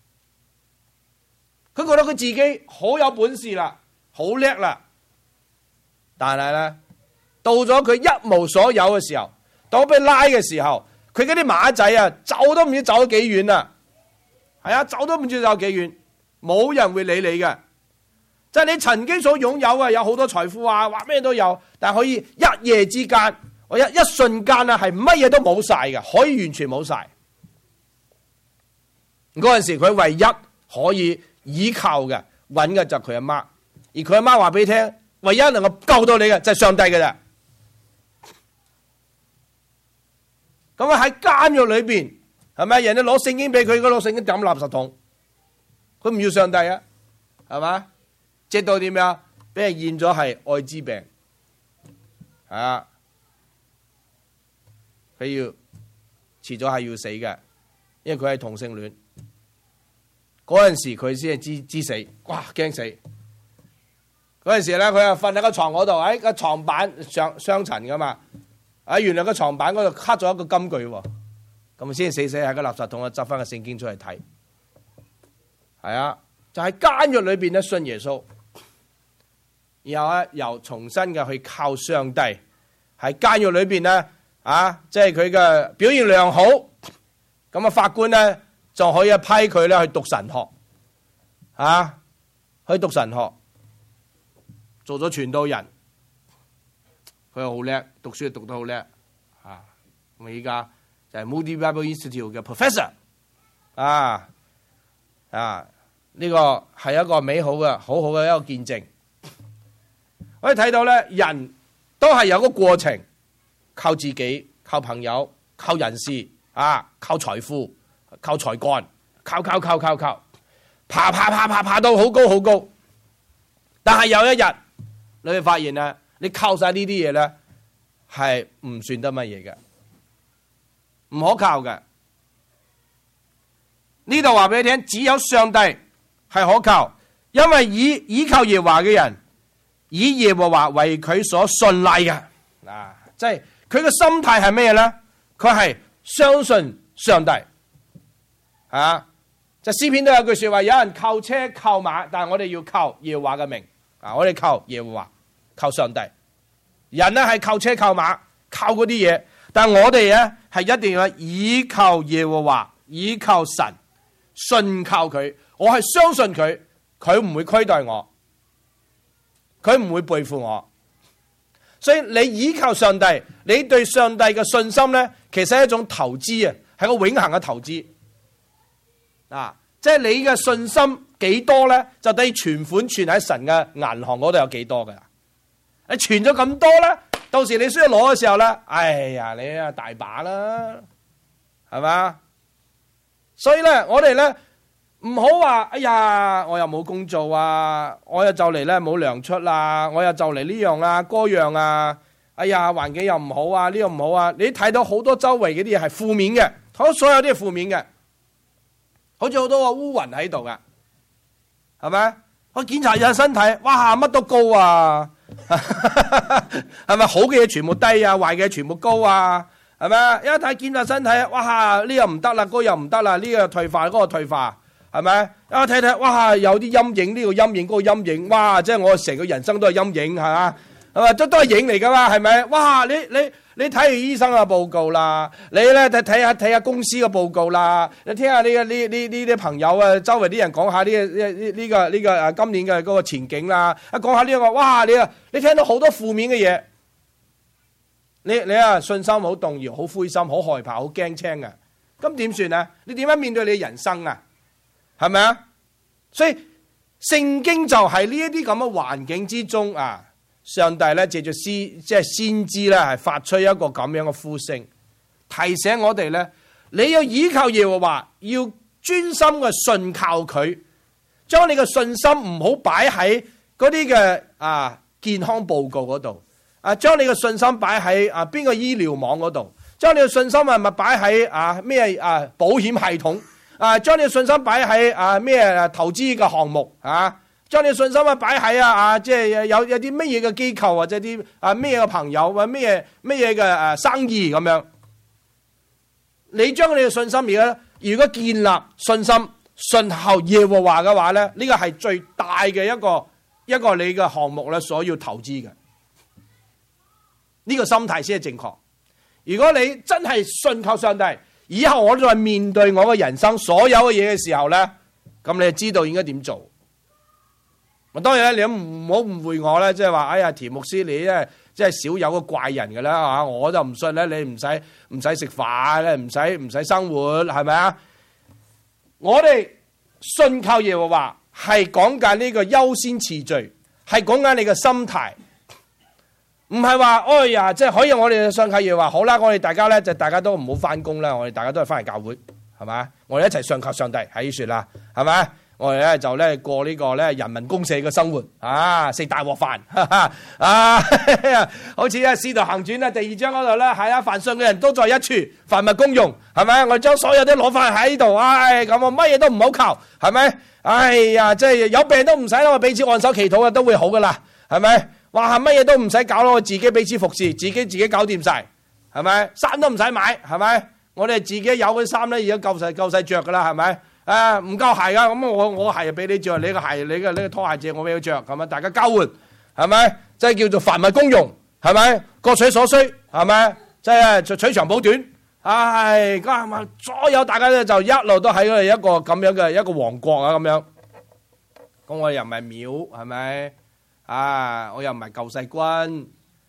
佢覺得佢自己好有本事啦，好叻啦，但係咧到咗佢一無所有嘅時候，當俾拉嘅時候，佢嗰啲馬仔走都唔知走咗幾遠啦，係啊，走都唔知走幾遠，冇人會理你嘅。即係你曾經所擁有有好多財富話咩都有，但係可以一夜之間，我一瞬間係乜嘢都冇晒嘅，可以完全冇晒。嗰陣時佢唯一可以依靠嘅揾嘅就係佢阿媽，而佢阿媽話俾你聽，唯一能夠救到你嘅就係上帝嘅啫。咁喺監獄裏邊，係咪人哋攞聖經俾佢，攞聖經抌垃圾桶，佢唔要上帝啊，係嘛？直到點樣？俾人驗咗係愛滋病，佢要遲早係要死嘅，因為佢係同性戀。嗰陣時佢先係知死，哇驚死！佢嗰陣時咧，佢又瞓喺個床嗰度，喺個床板雙層噶嘛。原來個床板嗰度刻咗一個金句喎，咁先死喺個垃圾桶執翻個聖經出嚟睇。係啊，就喺監獄裏邊咧信耶穌，然後咧又重新嘅去靠上帝。喺監獄裏邊咧即係佢嘅表現良好，咁啊法官咧就可以批佢咧去讀神學，去讀神學，做咗傳道人。佢又好叻，讀書讀得好叻，咁依家就係 Moody Bible Institute 嘅 professor， 呢個係一個美好嘅、好好嘅一個見證。可以睇到咧，人都係有個過程，靠自己、靠朋友、靠人事，靠財富、靠才幹，靠，爬到好高好高。但係有一日，你會發現咧。你靠晒呢啲嘢咧，係唔算得乜嘢嘅，唔可靠嘅。呢度話俾你聽，只有上帝係可靠，因為倚靠耶和華嘅人，以耶和華為佢所信賴嘅。即係佢嘅心態係咩咧？佢係相信上帝。就詩篇都有句說話，有人靠車靠馬，但係我哋要靠耶和華嘅名。我哋靠耶和華。靠上帝，人咧係靠車靠馬靠嗰啲嘢，但係我哋咧係一定要倚靠耶和華，倚靠神，信靠佢。我係相信佢，佢唔會虧待我，佢唔會背負我。所以你倚靠上帝，你對上帝嘅信心咧，其實係一種投資啊，係個永恆嘅投資。即係你嘅信心幾多咧，就等於存款存喺神嘅銀行嗰度有幾多噶啦。你存咗咁多咧，到時你需要攞嘅時候咧，哎呀，你啊大把啦，係嘛？所以咧，我哋咧唔好話，哎呀，我又冇工做啊，我又就嚟咧冇糧出啦，我又就嚟呢樣啊，嗰樣啊，哎呀，環境又唔好啊，呢個唔好啊，你睇到好多周圍嗰啲嘢係負面嘅，所有啲係負面嘅，好似好多個烏雲喺度噶，係咪？我檢查下身體，哇，乜都高啊！係咪好嘅嘢全部低啊，壞嘅嘢全部高啊？係咪？一睇檢查身體，哇，呢個唔得啦，嗰個又唔得啦，呢個退化，嗰個退化，係咪？一睇，哇，有啲陰影，呢個陰影，嗰個陰影，哇，即係我成個人生都係陰影，係嘛？係嘛？都係影嚟噶嘛？係咪？哇，你睇完醫生嘅報告啦，你咧睇下公司嘅報告啦，你聽下呢啲朋友啊，周圍啲人講下呢個今年嘅嗰個前景啦，講下呢個，哇，你聽到好多負面嘅嘢，你啊信心好動搖，好灰心，好害怕，好驚青嘅，咁點算啊？你點樣面對你嘅人生啊？係咪啊？所以聖經就喺呢一啲咁嘅環境之中啊。上帝咧借住先知咧，係發出一個咁樣嘅呼聲，提醒我哋咧，你要倚靠耶和華，要專心嘅信靠佢，將你嘅信心唔好擺喺嗰啲嘅健康報告嗰度，將你嘅信心擺喺邊個醫療網嗰度，將你嘅信心咪擺喺咩保險系統，將你嘅信心擺喺咩投資嘅項目將你信心擺喺即係有啲乜嘢嘅機構或者啲咩嘅朋友或者咩嘢嘅生意咁樣。你將你嘅信心如果建立信心信靠耶和華嘅話咧，呢個係最大嘅一個你嘅項目咧，所要投資嘅。呢個心態先係正確。如果你真係信靠上帝，以後我再面對我嘅人生所有嘅嘢嘅時候咧，咁你就知道應該點做。當然咧，你唔好誤會我咧，即係話，哎呀，田牧師你咧，即係少有個怪人嘅啦，我就唔信咧，你唔使食飯咧，唔使生活，係咪啊？我哋信靠耶和華係講緊呢個優先次序，係講緊你嘅心態，唔係話，哎呀，即係可以我哋信靠耶和華，好啦，我哋大家咧就大家都唔好翻工啦，我哋大家都係翻嚟教會，係咪？我哋一齊信靠上帝喺呢處啦，係咪？我哋咧就咧過呢個咧人民公社嘅生活，食大鑊飯，好似《使徒行傳》第2章嗰度咧，係啊，凡信嘅人都在一處，凡物公用，係咪？我哋將所有啲攞翻喺度，咁我乜嘢都唔好求，係咪？哎呀，即係有病都唔使啦，我彼此按手祈禱嘅都會好噶啦， 係咪？哇，乜嘢都唔使搞咯，我自己彼此服侍，自己搞掂晒，係咪？衫都唔使買，係咪？我哋自己有嗰啲衫咧，而家夠晒着噶啦，係咪？唔夠鞋噶，咁我鞋俾你着，你個鞋你個拖鞋借我俾佢着，係咪？大家交換，係咪？即係叫做凡物公用，係咪？各取所需，係咪？即係取長補短，咁所有大家咧就一路都喺一個咁樣嘅一個王國啊，咁樣。咁我又唔係廟，係咪？我又唔係救世軍。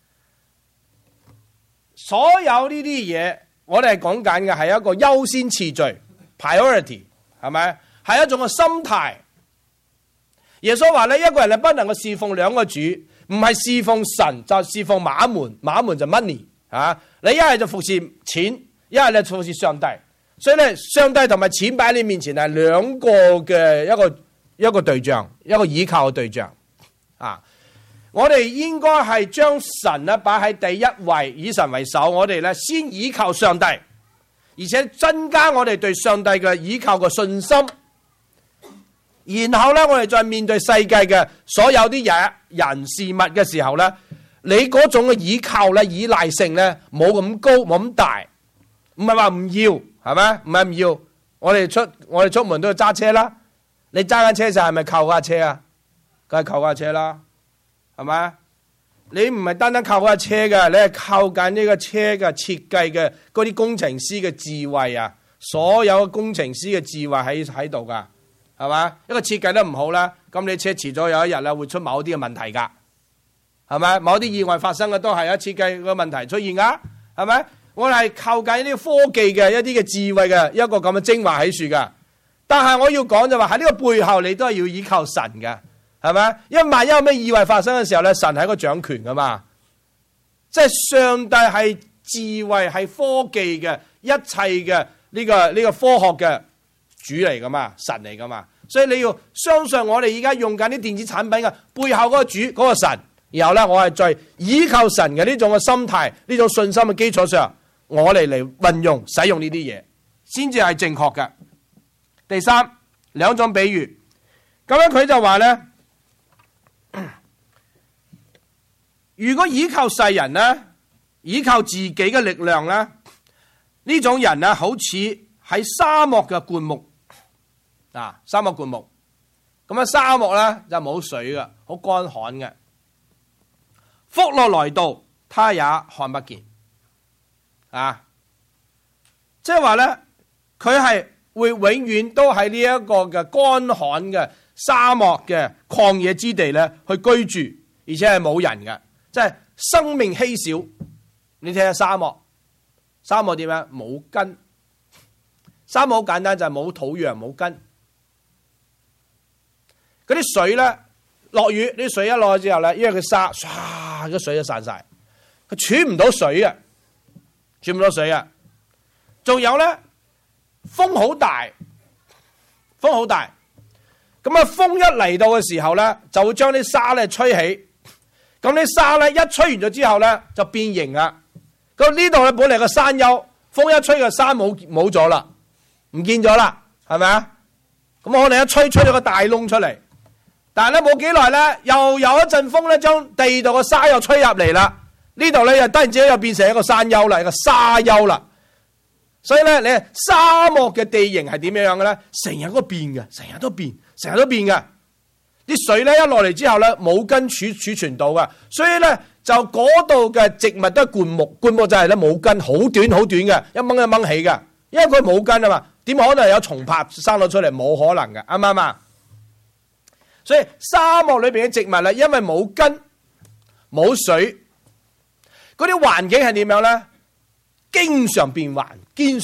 所有呢啲嘢，我哋係講緊嘅係一個優先次序 （priority）， 係咪？係一種嘅心態。耶穌話咧，一個人係不能夠侍奉兩個主，唔係侍奉神就侍奉馬門，馬門就 money 你一係就服侍錢，一係你服侍上帝。所以咧，上帝同埋錢擺喺你面前係兩個嘅一個對象，一個倚靠嘅對象。我哋應該係將神咧擺喺第一位，以神為首。我哋咧先倚靠上帝，而且增加我哋對上帝嘅倚靠嘅信心。然後咧，我哋再面對世界嘅所有啲人事物嘅時候咧，你嗰種嘅倚靠咧、依賴性咧，冇咁高，冇咁大。唔係話唔要，係咪？唔係唔要。我哋出門都要揸車啦。你揸緊車就係咪靠架車啊？梗係靠架車啦。係咪？你唔係單單靠嗰架車嘅，你係靠緊呢個車嘅設計嘅嗰啲工程師嘅智慧啊！所有工程師嘅智慧喺度噶，係嘛？一個設計得唔好啦，咁你車遲咗有一日啦，會出某啲嘅問題噶，係咪？某啲意外發生嘅都係有設計嘅問題出現噶，係咪？我哋係靠緊呢個科技嘅一啲嘅智慧嘅一個咁嘅精華喺樹噶，但係我要講就話喺呢個背後，你都係要依靠神嘅。係咪？因為萬一有咩意外發生嘅時候咧，神係一個掌權噶嘛，即係上帝係智慧係科技嘅一切嘅呢個科學嘅主嚟噶嘛，神嚟噶嘛，所以你要相信我哋而家用緊啲電子產品嘅背後嗰個主嗰個神，然後咧我係在依靠神嘅呢種嘅心態、呢種信心嘅基礎上，我哋嚟運用使用呢啲嘢，先至係正確嘅。第三，兩種比喻，咁樣佢就話咧。如果依靠世人咧，依靠自己嘅力量咧，呢種人咧，好似喺沙漠嘅灌木沙漠灌木，咁沙漠咧就冇水嘅，好乾旱嘅。福樂來到，他也看不見即係話咧，佢係會永遠都喺呢一個嘅乾旱嘅沙漠嘅曠野之地咧去居住，而且係冇人嘅。即係生命稀少，你睇下沙漠點樣？冇根。沙漠好簡單，就係冇土壤冇根。嗰啲水咧，落雨啲水一落去之後咧，因為佢沙，唰，啲水就散晒，佢儲唔到水啊，儲唔到水啊。仲有咧，風好大，咁風一嚟到嘅時候咧，就會將啲沙咧吹起。咁啲沙咧一吹完咗之後咧就變形啦。咁呢度咧本嚟個山丘，風一吹個山冇咗啦，唔見咗啦，係咪啊？咁我哋一吹咗個大窿出嚟，但係咧冇幾耐咧，又有一陣風咧將地度個沙又吹入嚟啦。呢度咧又突然之間又變成一個山丘啦，一個沙丘啦。所以咧，你沙漠嘅地形係點樣嘅咧？成日都變嘅，成日都變嘅。啲水咧一落嚟之後咧，冇根儲存到嘅，所以咧就嗰度嘅植物都係灌木，灌木就係咧冇根，好短嘅，一掹一掹起嘅，因為佢冇根啊嘛，點可能有松柏生到出嚟？冇可能嘅，啱唔啱啊？所以沙漠裏邊嘅植物咧，因為冇根冇水，嗰啲環境係點樣咧？經常變幻，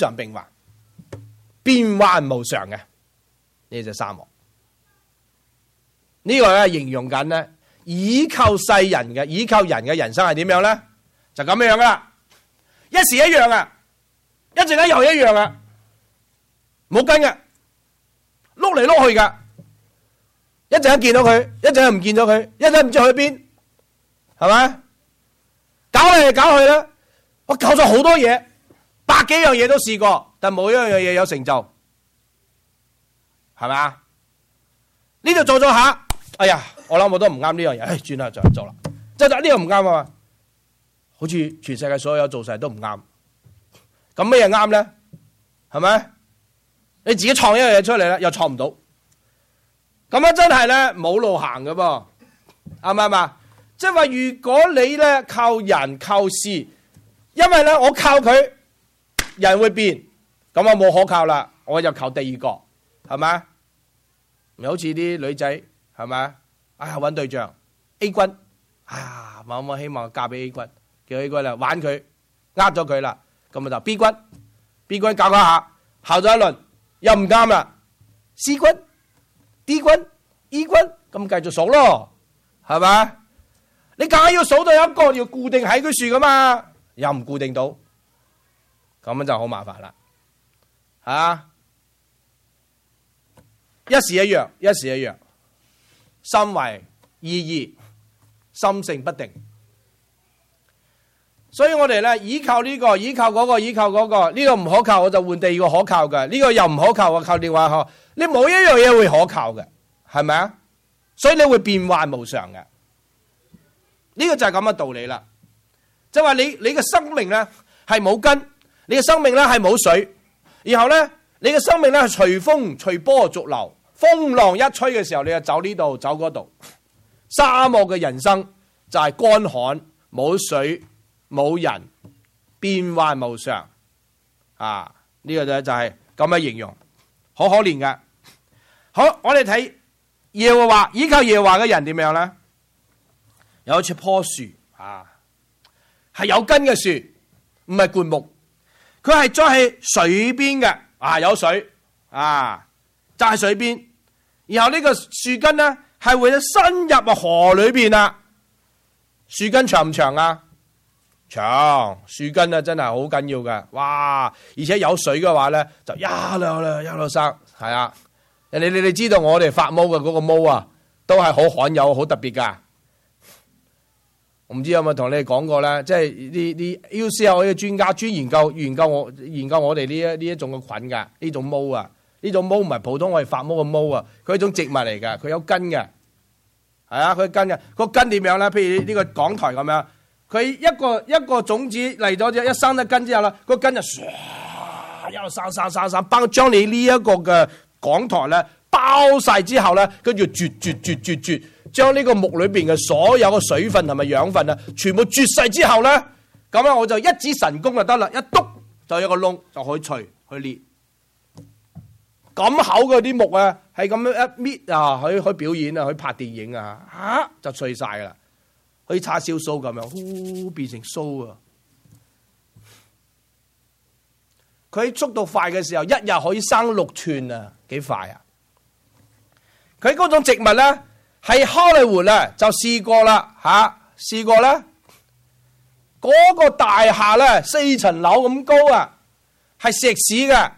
變幻無常嘅呢隻沙漠。呢個咧形容緊咧，倚靠世人嘅、倚靠人嘅人生係點樣咧？就咁樣噶啦，一時一樣啊，一陣間又一樣啊，冇根嘅，碌嚟碌去噶，一陣間見到佢，一陣間唔見咗佢，一陣唔知去邊，係咪？搞嚟搞去咧，我搞咗好多嘢，100幾樣嘢都試過，但冇一樣嘢有成就，係咪啊？呢度做咗下。哎呀， 我諗我都唔啱呢樣嘢，轉下就做啦。即係呢個唔啱啊嘛，好似全世界所有做晒都唔啱。咁咩嘢啱咧？係咪？你自己創一樣嘢出嚟咧，又創唔到。咁樣真係咧冇路行㗎噃，啱唔啱啊？即係話如果你咧靠人靠事，因為咧我靠佢，人會變，咁我冇可靠啦，我就靠第二個，係咪？咪好似啲女仔係咪？哎呀揾對象 A 君，啊我希望嫁俾 A 君，叫 A 君啦玩佢，呃咗佢啦，咁咪就 B 君 ，B 君搞下，考咗一輪又唔啱啦 ，C 君、D 君、E 君，咁繼續數咯，係咪？你梗係要數到一個要固定喺佢樹噶嘛，又唔固定到，咁樣就好麻煩啦，一時一樣，一時一樣，心懷異意，心性不定。所以我哋咧依靠呢個，依靠嗰個，依靠嗰個，呢個唔可靠，我就換第二個可靠嘅。呢個又唔可靠，我靠電話呵。你冇一樣嘢會可靠嘅，係咪啊？所以你會變幻無常嘅。呢個就係咁嘅道理啦。即係話你嘅生命咧係冇根，你嘅生命咧係冇水，然後咧你嘅生命咧係隨風隨波逐流，風浪一吹嘅時候，你就走呢度走嗰度。沙漠嘅人生就係乾旱，冇水。冇人，變幻無常，呢個就係咁嘅形容，好可憐嘅。好，我哋睇耶和華，依靠耶和華嘅人點樣咧？有一棵樹，係有根嘅樹，唔係灌木，佢係栽喺水邊嘅，有水，栽喺水邊，然後呢個樹根咧係會伸入河裏邊啦。樹根長唔長啊？長，樹根啊真係好緊要嘅，哇！而且有水嘅話咧，就一路生，係啊！你哋知道我哋發毛嘅嗰個毛啊，都係好罕有、好特別噶。我唔知有冇同你哋講過咧，即係啲 UCL 嘅專家專研究我哋呢一種嘅菌噶，呢種毛啊，呢種毛唔係普通我哋發毛嘅毛啊，佢係一種植物嚟噶，佢有根嘅，係啊，佢有根嘅，個根點樣咧？譬如呢個港台咁樣。佢一個種子嚟咗之後，一生得根之後啦，個根就一路生，包將你呢一個嘅港台咧包晒之後咧，跟住絕，將呢個木裏邊嘅所有嘅水分同埋養分啊，全部絕晒之後咧，咁咧我就一指神功就得啦，一篤就有個窿就可以除去裂。咁厚嘅啲木啊，係咁樣一搣啊，去表演啊，去拍電影啊，就碎晒噶啦。好似叉燒酥咁樣，變成酥啊！佢速度快嘅時候，一日可以生6寸啊，幾快啊！佢嗰種植物咧，喺荷里活咧就試過啦，試過咧，嗰個大廈咧4層樓咁高啊，係石屎嘅，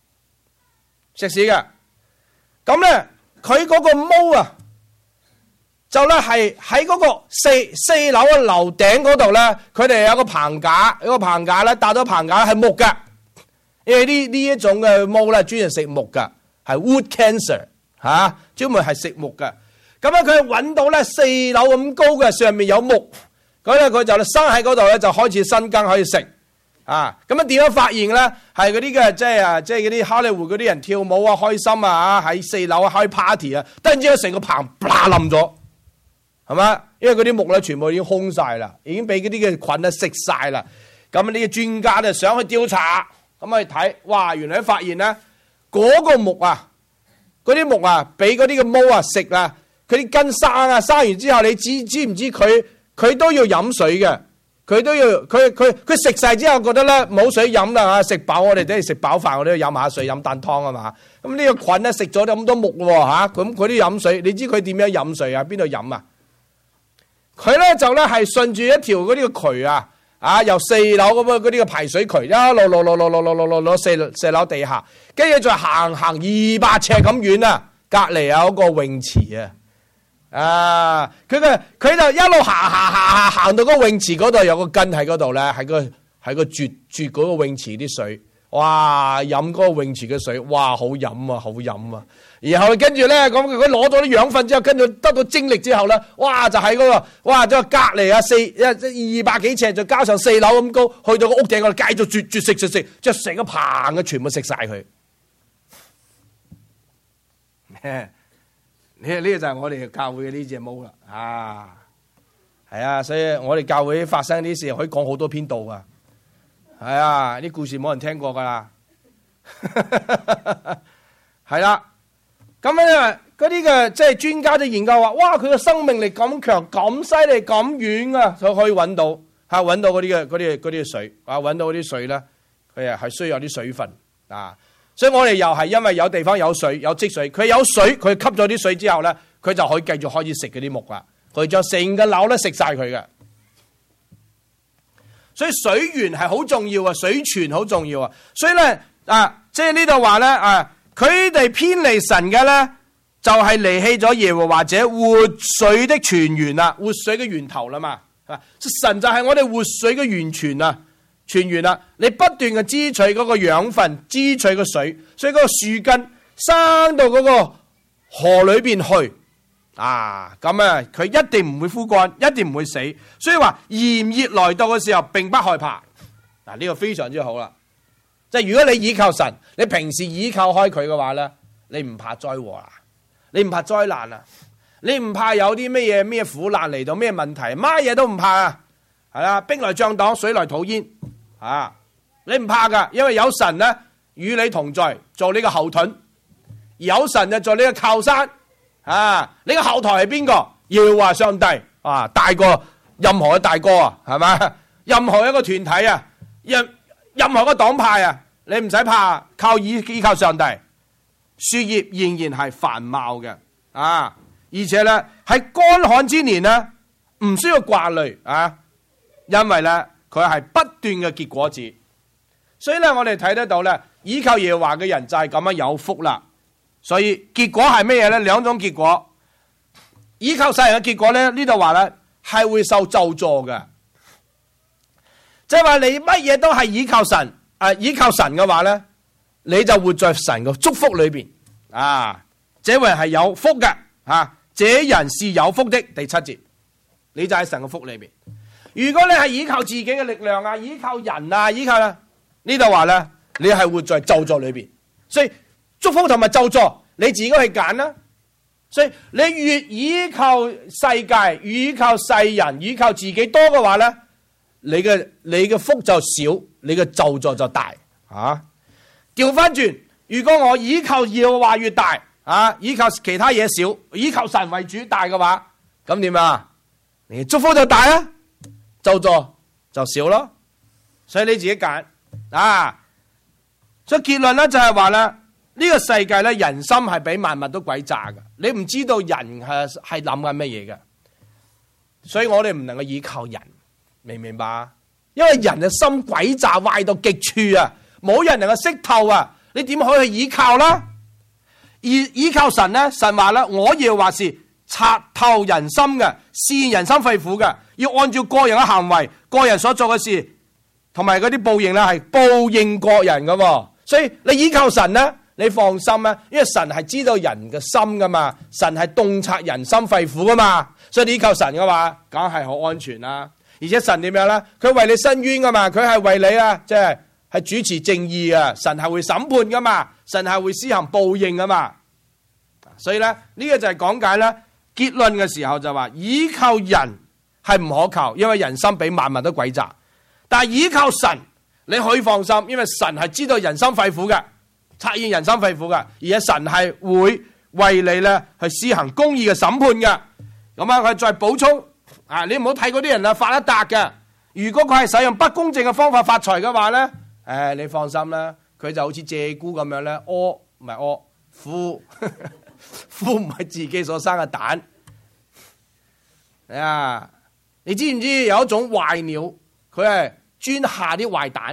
咁咧佢嗰個毛啊！就咧係喺嗰個四樓嘅樓頂嗰度咧，佢哋有個棚架，有個棚架咧搭咗棚架係木嘅，因為呢一種嘅毛咧專係食木嘅，係 wood cancer 專門係食木嘅。咁咧佢揾到咧4樓咁高嘅上面有木，咁咧佢就生喺嗰度咧就開始生根可以食。咁樣點樣發現咧？係嗰啲嘅即係嗰啲荷里活嗰啲人跳舞啊開心啊喺4樓開 party 啊，突然之間成個棚啪冧咗。係嘛？因為嗰啲木咧全部已經空晒啦，已經俾嗰啲嘅菌咧食晒啦。咁呢個專家就想去調查，咁去睇，哇！原來發現咧，嗰個木啊，嗰啲木啊，俾嗰啲嘅毛啊食啊，佢啲根生完之後，你知唔知佢都要飲水嘅？佢都要佢食晒之後覺得咧冇水飲啦嚇，食飽我哋都係食飽飯，我哋都要飲下水飲啖湯啊嘛。咁呢個菌咧食咗咁多木喎，咁佢都飲水，你知佢點樣飲水啊？邊度飲啊？佢咧就咧係順住一條嗰啲嘅渠由4樓咁嗰啲嘅排水渠一路落四樓地下，跟住再行200尺咁遠啊，隔離有一個泳池佢就一路行到個泳池嗰度有個根喺嗰度咧，喺個絕嗰個泳池啲水哇！飲嗰個泳池嘅水，哇！好飲啊，好飲啊！然後跟住咧，咁佢攞咗啲養分之後，跟住得到精力之後咧，哇！就喺嗰個，哇！就隔離啊200幾尺，就加上4樓咁高，去到個屋頂嗰度繼續絕食，即係成個棚嘅全部食晒佢。呢個就係我哋教會嘅呢隻毛啦，啊，係啊，所以我哋教會發生啲事可以講好多篇道啊，係啊，啲故事冇人聽過噶啦，係啦，咁咧嗰啲嘅即係專家都研究話，哇，佢嘅生命力咁強、咁犀利、咁遠啊，佢可以揾到揾到嗰啲水啊，揾到嗰啲水咧，佢係需要有啲水分啊。所以我哋又係因為有地方有水有積水，佢有水，佢吸咗啲水之後咧，佢就可以繼續開始食嗰啲木啦，佢將成個樓咧食晒佢嘅。所以水源係好重要啊，水泉好重要啊。所以咧即係呢度話咧佢哋偏離神嘅咧，就係離棄咗耶和華者活水的泉源啦，活水嘅源頭啦嘛。神就係我哋活水嘅源泉啊。泉源啦，你不斷嘅支取嗰個養分，支取個水，所以嗰個樹根生到嗰個河裏邊去啊，咁啊，佢一定唔會枯乾，一定唔會死。所以話炎熱來到嘅時候，並不害怕。嗱，呢個非常之好啦。即係如果你倚靠神，你平時倚靠開佢嘅話咧，你唔怕災禍啊，你唔怕災難啊，你唔怕有啲咩苦難嚟到咩問題，乜嘢都唔怕啊，係啦，兵來將擋，水來土掩。你唔怕噶，因為有神咧與你同在，做你個後盾；有神就做你個靠山。你個後台係邊個？要話上帝大過任何嘅大哥啊，係嘛？任何一個團體啊，任何一個黨派啊，你唔使怕，依靠上帝，樹葉仍然係繁茂嘅而且咧喺乾旱之年咧，唔需要掛慮因為咧。佢係不斷嘅結果子，所以咧我哋睇得到咧，依靠耶和華嘅人就係咁樣有福啦。所以結果係咩嘢咧？兩種結果，依靠世人嘅結果咧，呢度話咧係會受咒詛嘅，即係話你乜嘢都係依靠神，依靠神嘅話咧，你就活在神嘅祝福裏邊這位係有福嘅這人是有福的。第7節，你就喺神嘅福裏邊。如果你係依靠自己嘅力量依靠人依靠呢度話咧，你係活在咒詛裏邊。所以祝福同埋咒詛，你自己去揀啦。所以你越依靠世界、依靠世人、依靠自己多嘅話咧，你嘅福就少，你嘅咒詛就大調翻轉，如果我依靠耶和華越大依靠其他嘢少，依靠神為主大嘅話，咁點啊？你祝福就大啊，咒詛就少咯。所以你自己揀所以結論咧就係話咧，呢個世界咧，人心係比萬物都詭詐嘅，你唔知道人係諗緊乜嘢嘅。所以我哋唔能夠依靠人，明唔明白？因為人嘅心詭詐壞到極處啊，冇人能夠識透啊，你點可以去依靠啦？依靠神咧，神話咧，我要話是察透人心嘅，試驗人心肺腑嘅，要按照個人嘅行為、個人所做嘅事，同埋嗰啲報應咧，係報應各人嘅。所以你依靠神咧，你放心啊，因為神係知道人嘅心噶嘛，神係洞察人心肺腑噶嘛，所以你依靠神嘅話，梗係好安全啦。而且神點樣咧？佢為你伸冤噶嘛，佢係為你即係主持正義啊，神係會審判噶嘛，神係會施行報應噶嘛。所以咧呢個就係講解咧結論嘅時候就話，依靠人係唔可靠，因為人心比萬物都詭詐。但係依靠神，你可以放心，因為神係知道人心肺腑嘅，察驗人心肺腑嘅，而且神係會為你咧去施行公義嘅審判嘅。咁佢再補充你唔好睇嗰啲人發一達嘅，如果佢係使用不公正嘅方法發財嘅話咧，你放心啦，佢就好似鷓鴣咁樣咧，孵唔係孵，孵唔係自己所生嘅蛋。你知唔知有一種壞鳥，佢係專下啲壞蛋，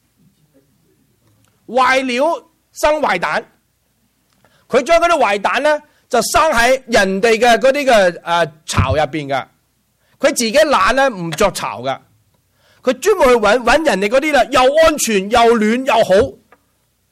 壞鳥生壞蛋，佢將嗰啲壞蛋咧就生喺人哋嘅嗰啲嘅巢入邊嘅，佢自己懶咧唔着巢噶，佢專門去搵人哋嗰啲啦，又安全又暖又好，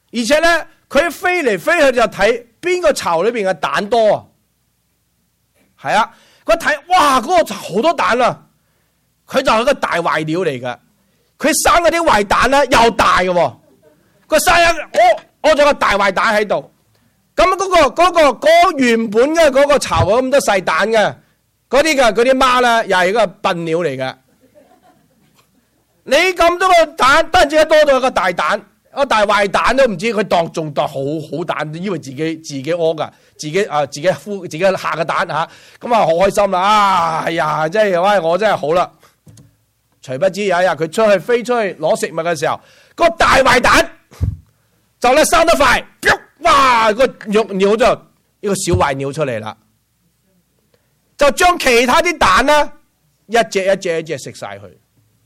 而且咧佢飛嚟飛去就睇邊個巢裏邊嘅蛋多啊。係啊，佢睇哇嗰個巢好多蛋啊，佢就係個大壞鳥嚟㗎。佢生嗰啲壞蛋咧又大嘅喎，佢生一咗個大壞蛋喺度。咁嗰原本嘅嗰個巢咁多細蛋嘅，嗰啲媽咧又係一個笨鳥嚟嘅。你咁多個蛋，單止多到一個大蛋，個大壞蛋都唔知佢仲當好蛋，以為自己屙噶，自己下個蛋嚇，咁啊好開心啦！哎呀，真係喂我真係好啦。殊不知有一日佢飛出去攞食物嘅時候，個大壞蛋就咧生得快，哇！個鳥就呢個小壞鳥出嚟啦，就將其他啲蛋咧一隻食晒佢。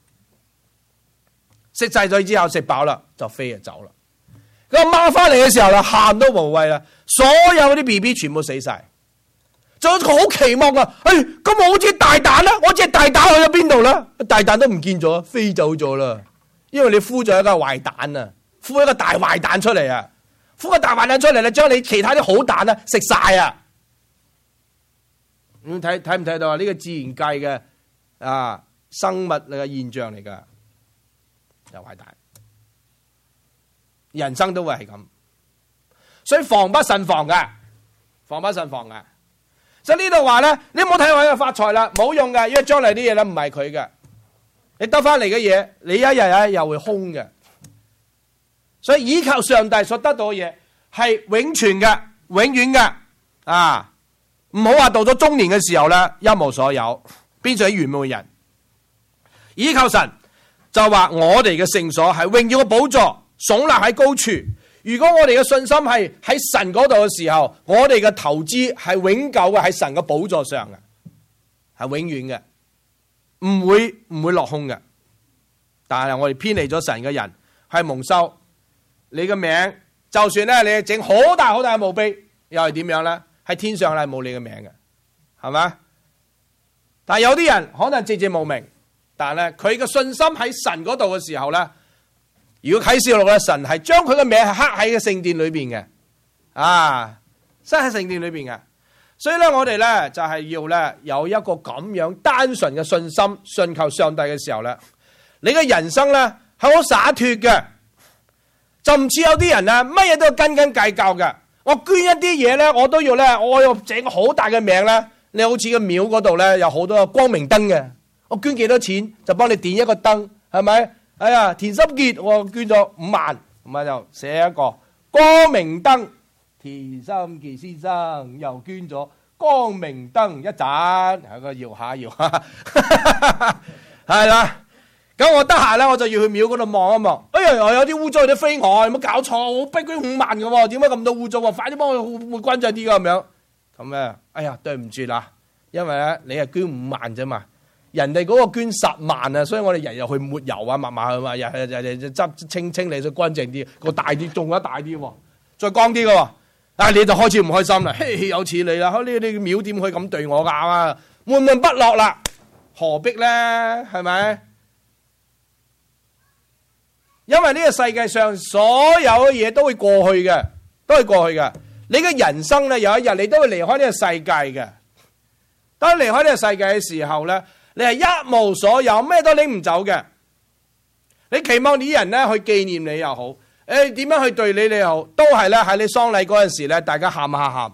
食晒咗之後食飽啦，就飛就走啦。個媽翻嚟嘅時候啦，喊都無謂啦，所有啲 BB 全部死晒。仲好期望啊！咁我好似大蛋啦，我隻大蛋去咗邊度啦？大蛋都唔見咗，飛走咗啦。因為你孵咗一個壞蛋啊，孵一個大壞蛋出嚟啊，孵個大壞蛋出嚟咧，將你其他啲好蛋啊食晒啊！睇唔睇到啊？呢個自然界嘅生物嘅現象嚟噶。又壞蛋，人生都會係咁，所以防不勝防嘅，防不勝防嘅。所以呢度話咧，你唔好睇我嘅發財啦，冇用嘅，因為將來啲嘢咧唔係佢嘅，你得翻嚟嘅嘢，你一日又會空嘅。所以依靠上帝所得到嘅嘢係永存嘅、永遠嘅啊！唔好話到咗中年嘅時候咧一無所有，變成愚昧人。依靠神。就話我哋嘅聖所係榮耀嘅寶座，聳立喺高處。如果我哋嘅信心係喺神嗰度嘅時候，我哋嘅投資係永久嘅喺神嘅寶座上嘅，係永遠嘅，唔會落空嘅。但係我哋偏離咗神嘅人係蒙羞。你嘅名就算咧你整好大好大嘅墓碑，又係點樣咧？喺天上係冇你嘅名嘅，係咪？但係有啲人可能寂寂無名。但係咧，佢嘅信心喺神嗰度嘅時候咧，如果啟示錄咧，神係將佢嘅名係刻喺個聖殿裏邊嘅，塞喺聖殿裏邊嘅。所以咧，我哋咧就係要咧有一個咁樣單純嘅信心，信靠上帝嘅時候咧，你嘅人生咧係好灑脫嘅，就唔似有啲人啊，乜嘢都要斤斤計較嘅。我捐一啲嘢咧，我都要咧，我要整個好大嘅名咧。你好似個廟嗰度咧，有好多光明燈嘅。我捐幾多錢就幫你點一個燈，係咪？哎呀，田心傑我捐咗5萬，咁啊就寫一個光明燈。田心傑先生又捐咗光明燈一盞，喺個搖下，係啦。咁我得閒咧，我就要去廟嗰度望一望。哎呀，我有啲污糟，有啲飛蛾，有冇搞錯？我逼捐5萬嘅喎，點解咁多污糟啊？快啲幫我換乾淨啲㗎咁樣。咁咧，哎呀，對唔住啦，因為咧你係捐5萬啫嘛。人哋嗰個捐10萬啊，所以我哋日日去抹油啊，抹去嘛，日執清理咗乾淨啲，個大啲，仲有大啲喎，再光啲嘅喎，你就開始唔開心啦，嘿，有似你啦，你廟點可以咁對我㗎啊？悶悶不樂啦，何必咧？係咪？因為呢個世界上所有嘅嘢都會過去嘅，都係過去嘅。你嘅人生咧，有一日你都會離開呢個世界嘅。當離開呢個世界嘅時候咧，你係一無所有，咩都拎唔走嘅。你期望啲人咧去紀念你又好，點樣去對你又好，都係咧喺你喪禮嗰陣時咧，大家喊下喊。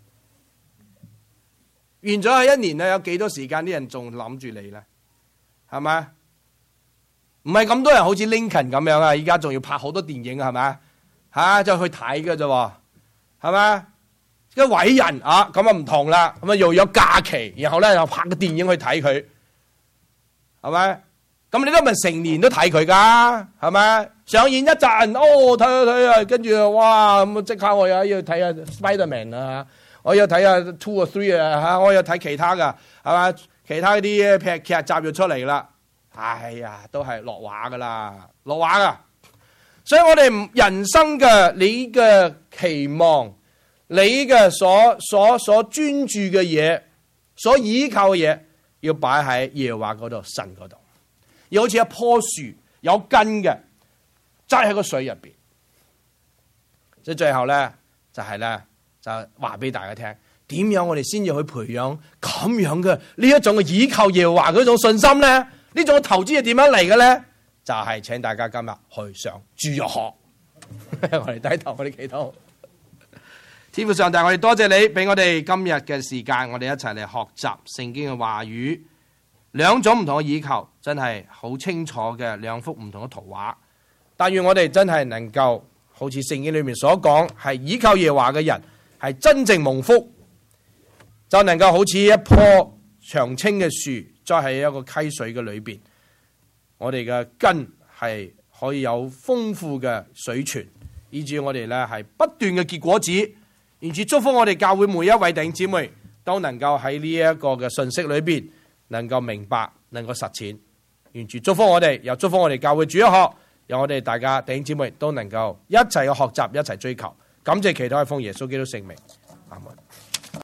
完咗係1年咧，有幾多時間啲人仲諗住你咧？係咪？唔係咁多人好似 Lincoln 咁樣啊！依家仲要拍好多電影係咪？就去睇嘅啫，係咪？個偉人啊，咁啊唔同啦，咁啊又有假期，然後咧又拍個電影去睇佢，係咪？咁你都唔係成年都睇佢噶，係咪？上演一陣，睇啊，跟住哇咁即刻我又要睇下 Spiderman 啊，我要睇下 2 or 3啊，我要睇其他噶，係嘛？其他啲劇集就出嚟啦。哎呀，都係落畫噶啦，落畫噶。所以我哋人生嘅你嘅期望，你嘅所專注嘅嘢，所依靠嘅嘢，要擺喺耶和華嗰度，神嗰度。要好似一棵樹有根嘅，栽喺個水入邊。 所以最後咧就話俾大家聽，點樣我哋先要去培養咁樣嘅呢一種嘅倚靠耶和華嗰種信心咧？呢種嘅投資係點樣嚟嘅咧？就係請大家今日去上主日學。我哋低頭，我哋祈禱。天父上帝，我哋多謝你俾我哋今日嘅時間，我哋一齊嚟學習聖經嘅話語。兩種唔同嘅倚靠，真係好清楚嘅兩幅唔同嘅圖畫。但願我哋真係能夠好似聖經裏面所講，係倚靠耶和華嘅人係真正蒙福，就能夠好似一棵長青嘅樹，栽喺一個溪水嘅裏邊。我哋嘅根係可以有豐富嘅水泉，以至我哋咧係不斷嘅結果子。因此祝福我哋教會每一位弟兄姊妹都能夠喺呢一個嘅信息裏邊能夠明白，能夠實踐。願主祝福我哋，又祝福我哋教會主日學，讓我哋大家弟兄姊妹都能夠一齊去學習，一齊追求。感謝祈禱係奉耶穌基督聖名，阿門。